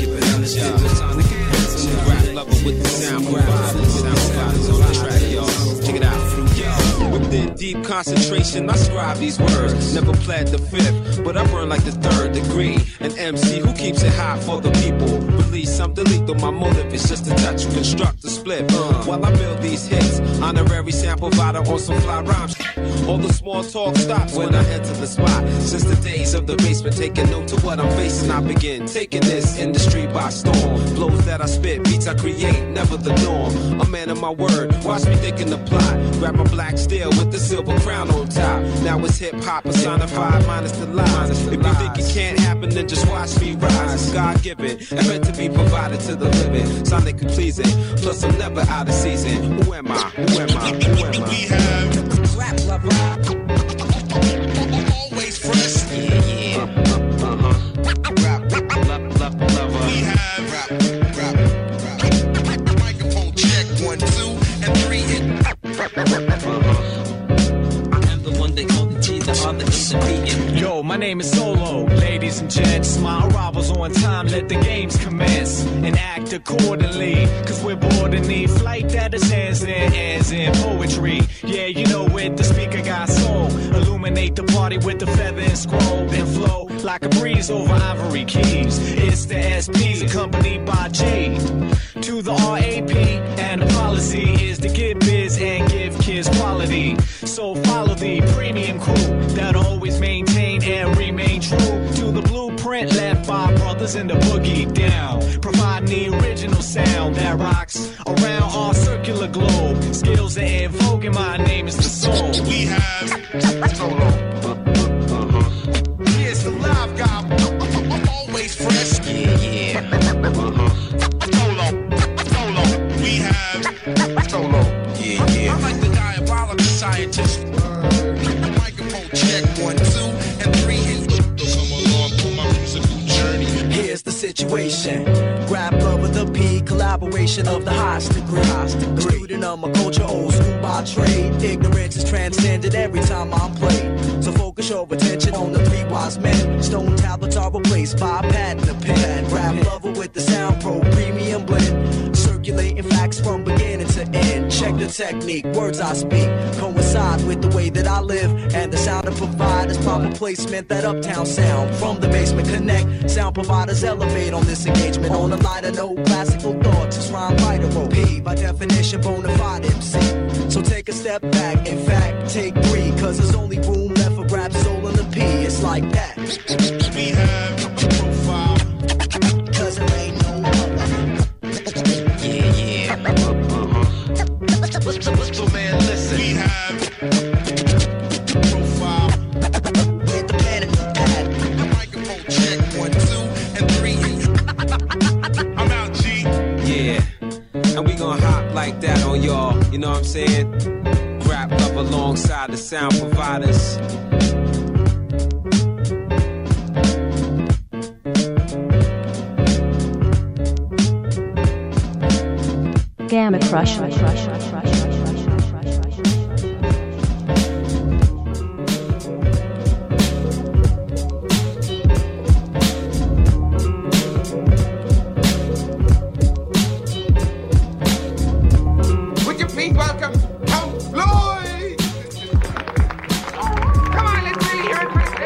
Rap lover with the sound providers. Sound providers on the track, y'all. Check it out. Within deep concentration, I scribe these words. Never pled the fifth, but I burn like the third degree. An MC who keeps it hot for the people. Release some delete, though my motive is just to touch, construct a split. While I build these hits, honorary sample provider on some fly rhymes. All the small talk stops when I enter the spot. Since the days of the basement, taking note to what I'm facing, I begin taking this industry by storm. Flows that I spit, beats I create, never the norm. A man of my word, watch me thinking the plot. Grab my black steel with the silver crown on top. Now it's hip hop personified minus the lies. If you think it can't happen, then just watch me rise. It's God given and meant to be provided to the living. Sonically pleasing, plus I'm never out of season. Who am I? Who am I? Who am I? We have rap lover, always fresh. Yeah. Rap lover. We have rap. Microphone check 1, 2, and 3. I'm the one they call the teaser on the intermediate. Yo, my name is Solo. Ladies and gents, my arrival's on time. Let the games commence and act accordingly. Cause we're bored and need flight that is hands in poetry. Yeah, you know it, the speaker got soul. Illuminate the party with the feather and scroll. Then flow like a breeze over ivory keys. It's the SPs accompanied by G. To the RAP, and the policy is to get biz and give kids quality. So follow the premium crew that always maintain and remain true to the blueprint left by brothers in the boogie down. Providing the original sound that rocks around our circular globe. Skills are in vogue and my name is the soul. We have Solo. Here's the live guy, always fresh. Yeah. Solo. We have Solo. Yeah. I'm like the diabolical scientist. Microphone check 1, 2, and 3. Come along for my musical journey. Here's the situation. Rap love with the P, collaboration of the highest degree. Student of my culture, old school by trade. Ignorance is transcended every time I'm played. So focus your attention on the 3 wise men. Stone tablets are replaced by a pad and a pen. Rap lover with the Sound Pro premium blend. Circulating facts from beginning to end. Check the technique, words I speak coincide with the way that I live. And the sound I provide is proper placement, that uptown sound. From the basement connect, sound providers elevate on this engagement. On a lighter note, classical thoughts is rhyme writer. P, by definition, bona fide MC. So take a step back, in fact, take 3. Cause there's only room left for rap, soul, and the P. It's like that. We have profile. Cause there ain't no other. Yeah. So man, listen. We have profile. With the pen and the pad. Microphone check 1, 2, and 3. I'm out, G. Yeah, and we gon' hop like that on y'all. You know what I'm saying? Rap up alongside the sound providers. Gamma Crush. Would you please welcome Tom Lloyd? Come on, let's see here.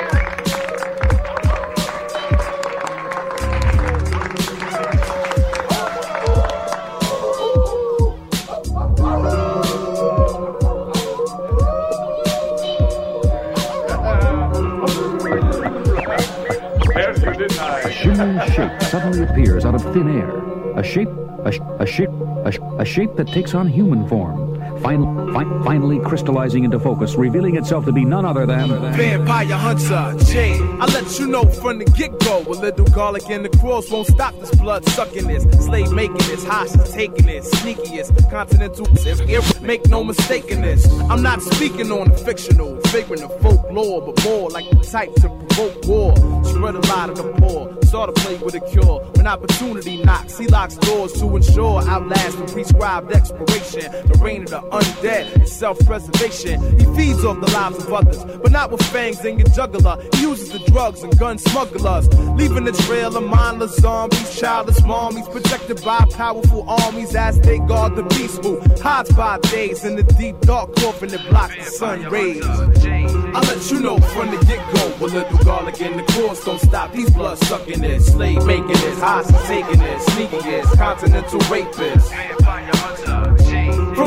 A shimmering shape suddenly appears out of thin air. A shape that takes on human form. Finally crystallizing into focus, revealing itself to be none other than Vampire Hunter J. I let you know from the get-go, a little garlic in the cross won't stop this blood sucking this, slave making this, hostage taking this, sneakiest, continental, make no mistake in this. I'm not speaking on the fictional, figuring the folklore, but more like the type to provoke war. Spread a lot of the poor, start to play with a cure. When opportunity knocks, he locks doors to ensure outlast the prescribed expiration. The reign of the undead and self-preservation. He feeds off the lives of others, but not with fangs in your jugular. He uses the drugs and gun smugglers, leaving a trail of mindless zombies, childless mommies, protected by powerful armies as they guard the beast who hides by days in the deep dark coffin that blocks the sun rays. I let you know from the get-go, a little garlic in the course don't stop these blood sucking it, slave making it, hostage taking it, sneaky is, continental rapists. From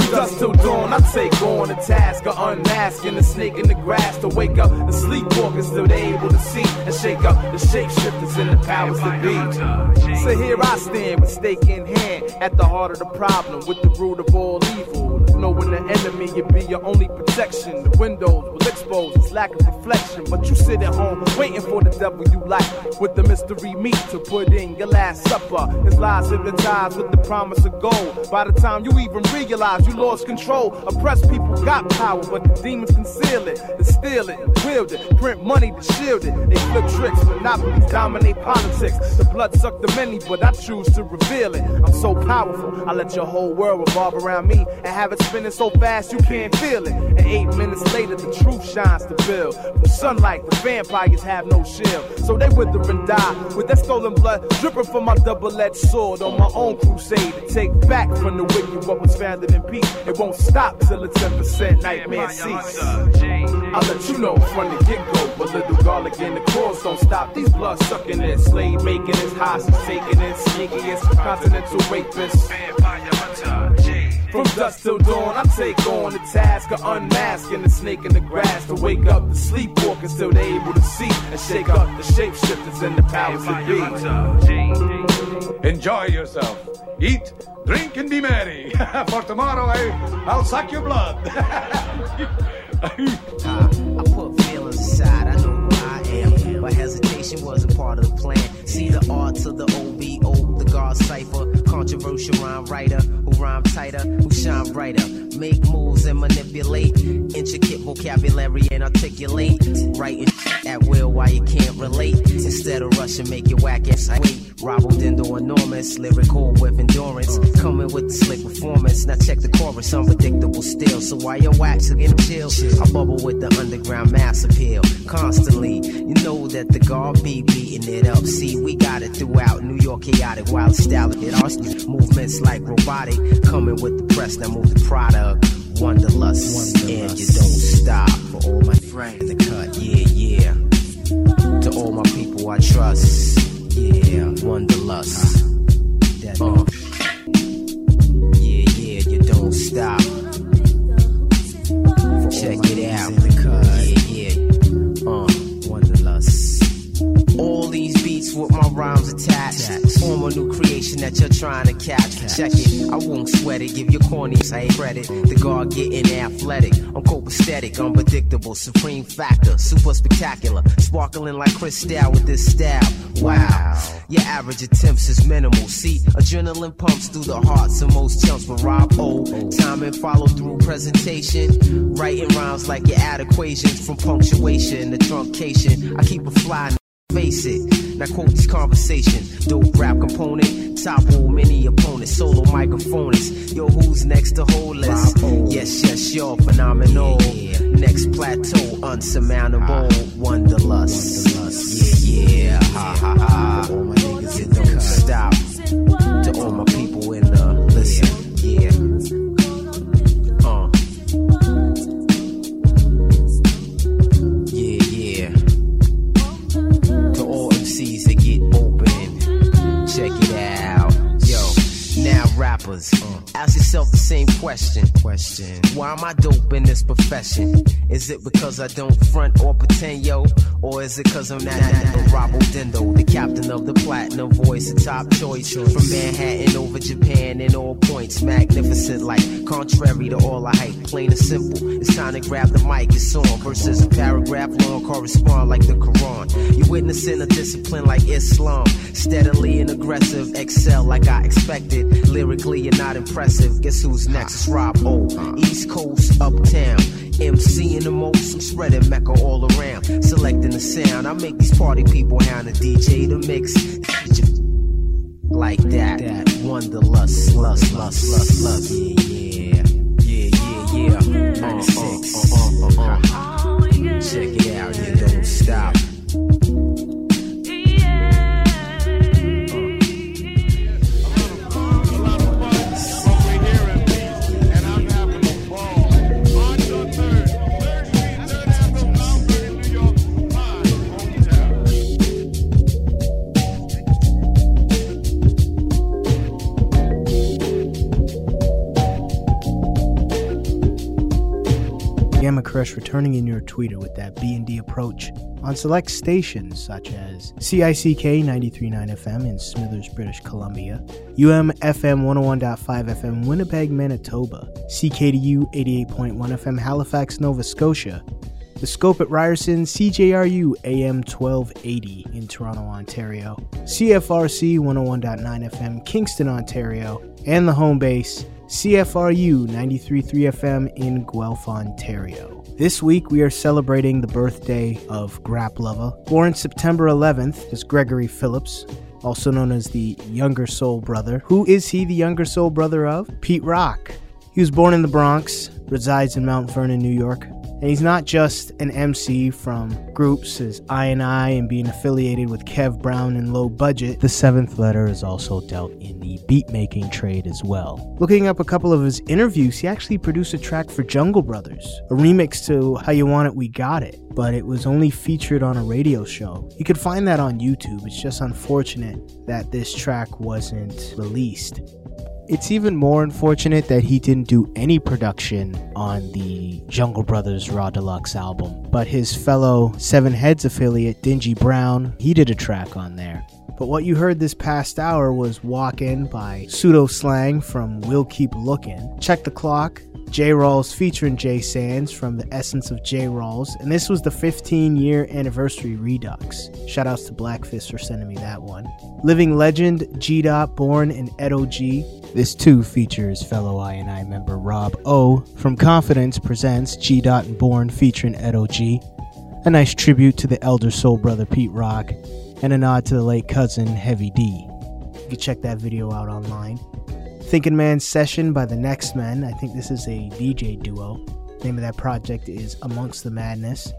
dusk till dawn, I take on the task of unmasking the snake in the grass to wake up the sleepwalkers till they able to see and shake up the shapeshifters and the powers that be. So here I stand with stake in hand at the heart of the problem with the root of all evil. Knowing the enemy, you be your only protection. The windows will expose its lack of reflection, but you sit at home waiting for the devil you like with the mystery meat to put in your last supper. His lies hypnotized with the promise of gold. By the time you even realize you lost control, oppressed people got power, but the demons conceal it, and steal it, and wield it, print money to shield it. They flip tricks, monopolies dominate politics. The blood suck the many, but I choose to reveal it. I'm so powerful, I let your whole world revolve around me and have it spinning so fast you can't feel it. And 8 minutes later, the truth shines to build. From sunlight, the vampires have no shield, so they wither and die with that stolen blood dripping from my double-edged sword on my own crusade to take back from the wicked what was founded in peace. It won't stop till the 10% nightmare cease. I'll let you know from the get-go, but little garlic in the cause don't stop these blood-sucking it. Slave making is hostage taking it, sneakiest continental rapists. From dusk till dawn, I take on the task of unmasking the snake in the grass to wake up the sleepwalkers till they able to see and shake up the shapeshifters and the powers that be. Enjoy yourself. Eat, drink, and be merry. For tomorrow, I'll suck your blood. I put feelings aside, I know who I am, but hesitation wasn't part of the plan. See the art to the OBO, the God cipher, controversial rhyme writer, who rhyme tighter, who shine brighter, make moves and manipulate, intricate vocabulary and articulate, writing at will while you can't relate, instead of rushing make your whack ass wait. Robbo Dindo enormous, lyrical with endurance, coming with the slick performance. Now check the chorus, unpredictable still. So while your wax are getting chill, I bubble with the underground mass appeal. Constantly, you know that the guard be beating it up. See, we got it throughout New York, chaotic, wild style. It our movements like robotic, coming with the press. Now move the product, Wanderlust, and you don't stop. For all my friends in the cut, yeah. To all my people I trust. Yeah, Wanderlust. Yeah, you don't stop. Check it out. Yeah, Wanderlust. All these beats with my rhymes attached. Form a new creation that you're trying to catch. Check it, I won't sweat it. Give your cornies I credit. The guard getting athletic. I'm copacetic, unpredictable, supreme factor, super spectacular, sparkling like crystal with this style. Wow, your average attempts is minimal. See, adrenaline pumps through the hearts of most chumps. But Rob O, time and follow through presentation, writing rhymes like you add equations from punctuation to truncation. I keep a fly. Face it, now quote this conversation. Dope rap component, topple many opponents, solo microphonist. Yo, who's next to holeless? Yes, you're phenomenal. Next plateau, unsurmountable. Wanderlust. Yeah, ha. For all my niggas, it don't stop. To all my people in the listen, yeah. Yeah. To all MCs that get open, check it out. Yo, now rappers, ask yourself the same question. Why am I dope in this profession? Is it because I don't front or pretend, yo? Or is it because I'm not Robbo Dindo, the captain of the platinum voice, a top choice from Manhattan over Japan in all points, magnificent like contrary to all I hype, plain and simple. It's time to grab the mic, it's on. Verses a paragraph long correspond like the Quran. You're witnessing a discipline like Islam, steadily and aggressive, excel like I expected. Lyrically, you're not impressive. Guess who's next? It's Rob O. East Coast, uptown. MC in the most, I'm spreading Mecca all around. Selecting the sound, I make these party people hound the DJ to mix. Like that. Wanderlust, lust. Yeah. Check it out, you don't stop. Fresh returning in your tweeter with that B&D approach on select stations such as CICK 93.9 FM in Smithers, British Columbia, UMFM 101.5 FM Winnipeg, Manitoba, CKDU 88.1 FM Halifax, Nova Scotia, The Scope at Ryerson, CJRU AM 1280 in Toronto, Ontario, CFRC 101.9 FM Kingston, Ontario, and the home base, CFRU 93.3 FM in Guelph, Ontario. This week we are celebrating the birthday of Grap Luva. Born September 11th is Gregory Phillips, also known as the younger soul brother. Who is he the younger soul brother of? Pete Rock. He was born in the Bronx, resides in Mount Vernon, New York. And he's not just an MC from groups as I&I and being affiliated with Kev Brown and Low Budget. The seventh letter is also dealt in the beat-making trade as well. Looking up a couple of his interviews, he actually produced a track for Jungle Brothers, a remix to How You Want It, We Got It, but it was only featured on a radio show. You could find that on YouTube. It's just unfortunate that this track wasn't released. It's even more unfortunate that he didn't do any production on the Jungle Brothers Raw Deluxe album, but his fellow Seven Heads affiliate, Dingy Brown, he did a track on there. But what you heard this past hour was Walkin' by Pseudo Slang from We'll Keep Lookin', Check the Clock, J. Rawls featuring Jay Sands from The Essence of J. Rawls, and this was the 15-year anniversary redux. Shoutouts to Blackfist for sending me that one. Living Legend, G. Born, and Edo G. This too features fellow I&I member Rob O. from Confidence presents G. and Born featuring Edo G. A nice tribute to the elder soul brother Pete Rock, and a nod to the late cousin Heavy D. You can check that video out online. Thinking Man Session by The Next Men. I think this is a DJ duo. Name of that project is Amongst the Madness.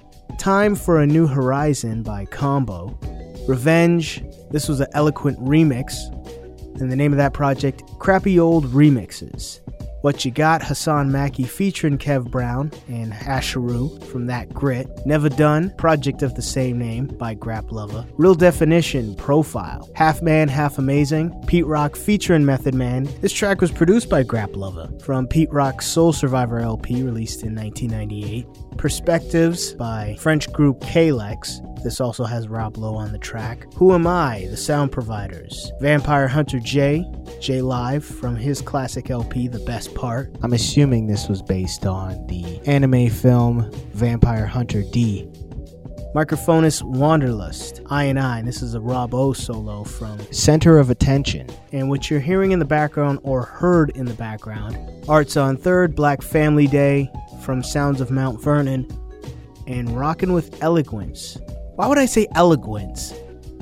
Time for a New Horizon by Combo. Revenge. This was an Eloquent remix. And the name of that project, Crappy Old Remixes. What You Got, Hassan Maki featuring Kev Brown and Asheru from That Grit. Never Done, project of the same name by Grap Luva. Real Definition, Profile. Half Man, Half Amazing, Pete Rock featuring Method Man. This track was produced by Grap Luva from Pete Rock's Soul Survivor LP released in 1998. Perspectives by French group Kalex. This also has Rob Lowe on the track. Who Am I? The Sound Providers. Vampire Hunter J Live from his classic LP, The Best Part. I'm assuming this was based on the anime film Vampire Hunter D. Microphonist Wanderlust, I&I. This is a Rob O solo from Center of Attention. And what you're hearing in the background, or heard in the background, Arts on Third, Black Family Day from Sounds of Mount Vernon, and Rockin' with Eloquence. Why would I say eloquence?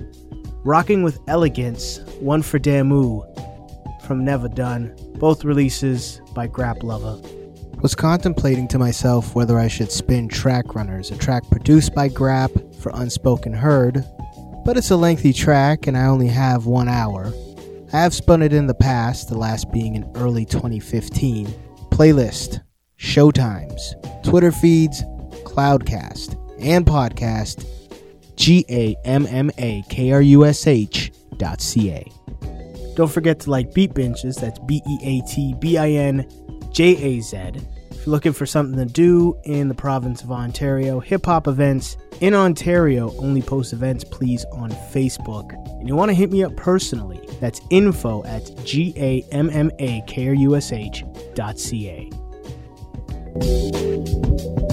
Rocking with Elegance, One for Damu from Never Done. Both releases by Grap Luva. Was contemplating to myself whether I should spin Track Runners, a track produced by Grap for Unspoken Heard, but it's a lengthy track and I only have 1 hour. I have spun it in the past, the last being in early 2015. Playlist, Showtimes, Twitter feeds, Cloudcast, and podcast, GAMMAKRUSH.ca. Don't forget to like Beat Benches, that's BEATBINJAZ. If you're looking for something to do in the province of Ontario, hip-hop events in Ontario only post events, please, on Facebook. And you want to hit me up personally, that's info@GAMMAKRUSH.ca.